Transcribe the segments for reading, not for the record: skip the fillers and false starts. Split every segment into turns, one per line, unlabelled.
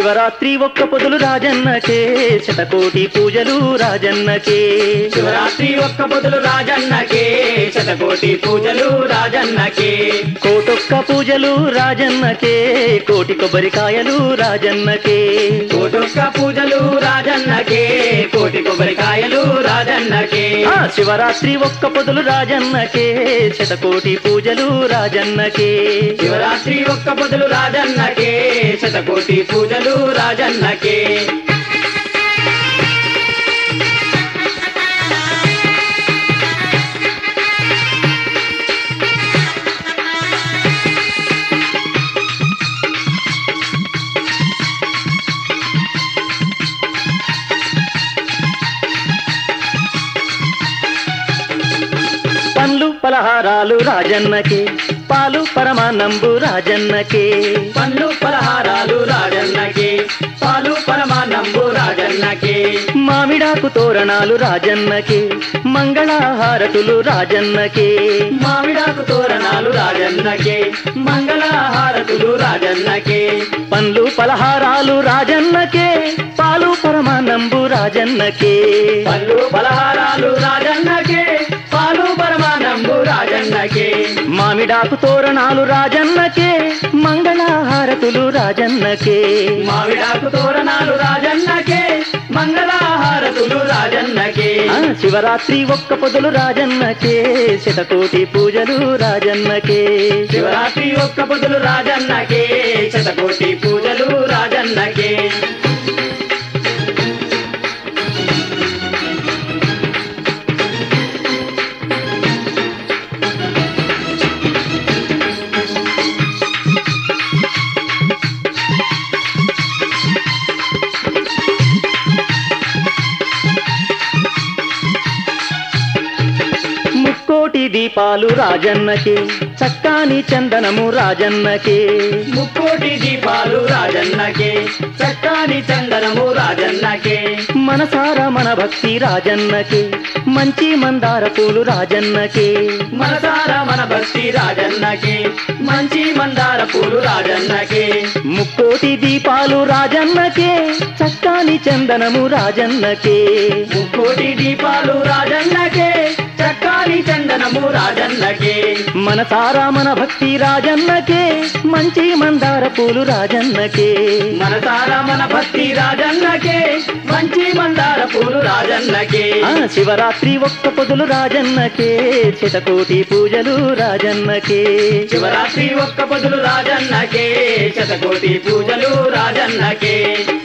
శివరాత్రి ఒక్క పొదులు రాజన్నకే శతకోటి పూజలు రాజన్నకే
శివరాత్రి ఒక్క పొదులు రాజన్నకే శతకోటి పూజలు రాజన్నకే
కోటొక్క పూజలు రాజన్నకే కోటి కొబ్బరికాయలు రాజన్నకే
కోటొక్క పూజలు రాజన్నకే కోటి కొబ్బరికాయలు రాజన్నకే
శివరాత్రి ఒక్క పొదులు రాజన్నకే శతకోటి పూజలు రాజన్నకే
శివరాత్రి ఒక్క పొదులు రాజన్నకే శతకోటి పూజలు రాజన్నకే
పండ్లు పలహారాలు రాజన్నకే పాలు పరమాన్నంబు రాజన్నకే
పండ్లు పలహారాలు రాజన్నకే పాలు పరమాన్నంబు రాజన్నకే
మామిడాకు తోరణాలు రాజన్నకే మంగళహారతులు రాజన్నకే
మామిడాకు తోరణాలు రాజన్నకే మంగళహారతులు రాజన్నకే
పండ్లు పలహారాలు రాజన్నకే పాలు పరమాన్నంబు రాజన్నకే
పళ్ళు పలహారాలు రాజన్నకే పాలు పరమాన్నంబు రాజన్నకే
మామిడాకు తోరణాలు రాజన్నకే మంగళహారతులు రాజన్నకే
మామిడాకు తోరణాలు రాజన్నకే మంగళహారతులు రాజన్నకే
శివరాత్రి ఒక్క పొదులు రాజన్నకే శతకోటి పూజలు రాజన్నకే
శివరాత్రి ఒక్క పొదులు రాజన్నకే శతకోటి పూజలు రాజన్నకే
ముక్కోటి దీపాలు రాజన్నకే చక్కాని చందనము రాజన్నకే
ముక్కోటి దీపాలు రాజన్నకే చక్కాని చందనము రాజన్నకే
మనసార మన భక్తి రాజన్నకే మంచి మందార పూలు రాజన్నకే
మనసారా మన భక్తి రాజన్నకే మంచి మందార పూలు రాజన్నకే
ముక్కోటి దీపాలు రాజన్నకే చక్కాని చందనము రాజన్నకే
ముక్కోటి దీపాలు రాజన్నకే చక్కాని చందనము రాజన్నకే
మనసారా మన భక్తి రాజన్నకే మంచి మందార పూలు రాజన్నకే
మనసారా మన భక్తి రాజన్నకే మంచి మందార పూలు రాజన్నకే
శివరాత్రి ఒక్క పొదులు రాజన్నకే శతకోటి పూజలు రాజన్నకే
శివరాత్రి ఒక్క పొదులు రాజన్నకే శతకోటి పూజలు రాజన్నకే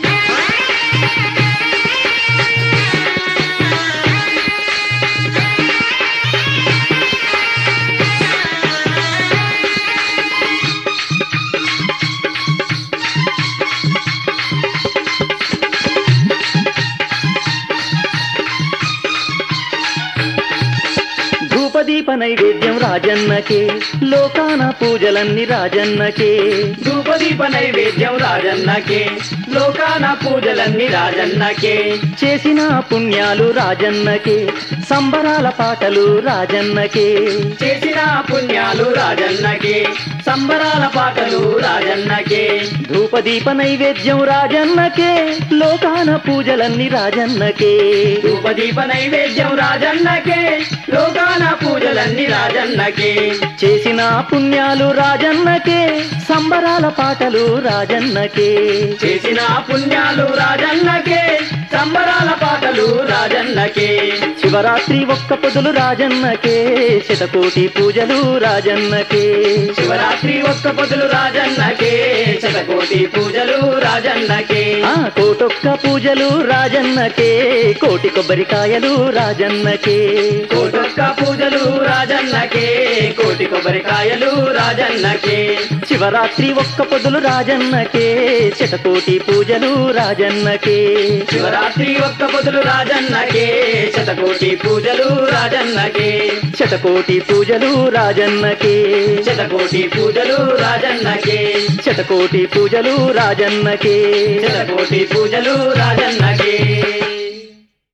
ధూపదీప నైవేద్యం రాజన్నకే లోకాన పూజలన్నీ రాజన్నకే
ధూపదీప నైవేద్యం రాజన్నకే లోకాన పూజలన్నీ రాజన్నకే
చేసిన పుణ్యాలు రాజన్నకే సంబరాల పాటలు రాజన్నకే
చేసిన పుణ్యాలు రాజన్నకే సంబరాల పాటలు రాజన్నకే
ధూపదీప నైవేద్యం రాజన్నకే లోకాన పూజలన్నీ రాజన్నకే
ధూపదీప నైవేద్యం రాజన్నకే లోకాన పూజలన్నీ రాజన్నకే
చేసిన పుణ్యాలు రాజన్నకే సంబరాల పాటలు రాజన్నకే
చేసిన పుణ్యాలు రాజన్నకే సంబరాల పాటలు రాజన్నకే
శివరాత్రి ఒక్క పొదులు రాజన్నకే శతకోటి పూజలు రాజన్నకే
శివరాత్రి ఒక్క పొదులు రాజన్నకే శతకోటి పూజలు రాజన్నకే
కోటొక్క పూజలు రాజన్నకే కోటి కొబ్బరికాయలు రాజన్నకే
కోటొక్క పూజలు రాజన్నకే కోటి కొబ్బరికాయలు రాజన్నకే
శివరాత్రి ఒక్క పొదులు రాజన్నకే శతకోటి పూజలు రాజన్నకే
శివరాత్రి ఒక్క పొదులు రాజన్నకే శతకోటి పూజలు రాజన్నకే
శతకోటి పూజలు రాజన్నకే
శతకోటి పూజలు రాజన్నకే
శతకోటి పూజలు రాజన్నకే
శతకోటి పూజలు రాజన్నకే